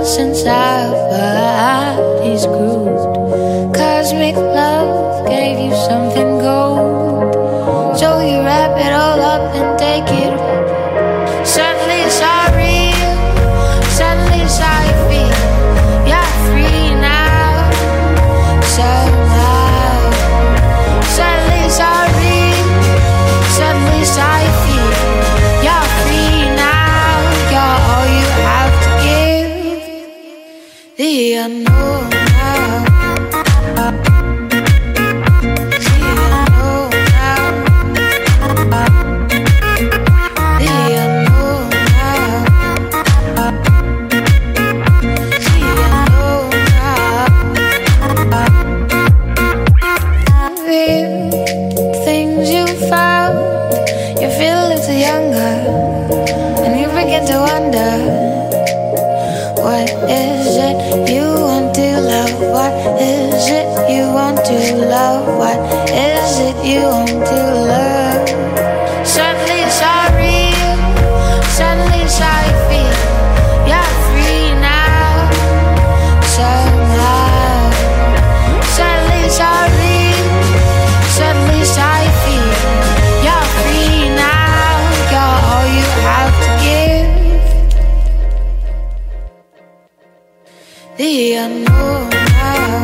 since our bodies grew. Cosmic love gave you something gold, so you wrap it all up and take it. Suddenly it's all real, suddenly it's how you feel. You're free now, somehow. Suddenly it's all real, suddenly it's how you feel. You're free now, you're all you have to give. The unknown now. You want to love. Suddenly it's all real, suddenly it's how you feel. You're free now, somehow. Suddenly it's all real, suddenly it's how you feel. You're free now, you're all you have to give. The unknown now.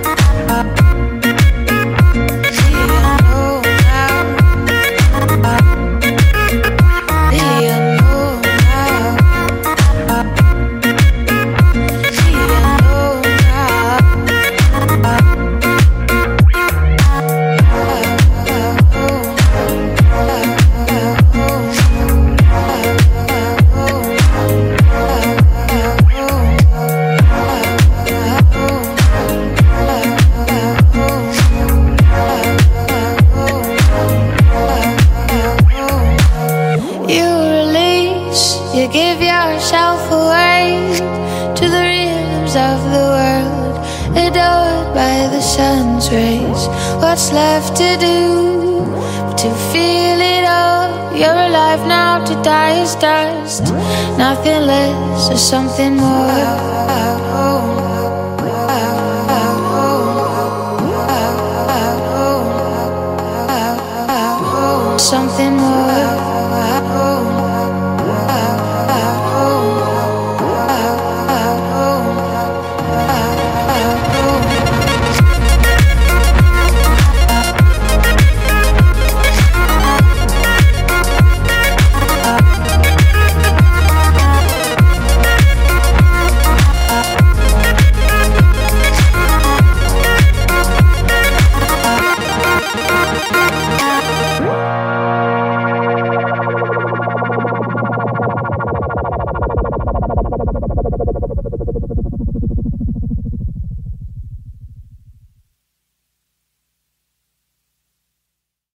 What's left to do but to feel it all? You're alive now, to die is dust. Nothing less or something more. Something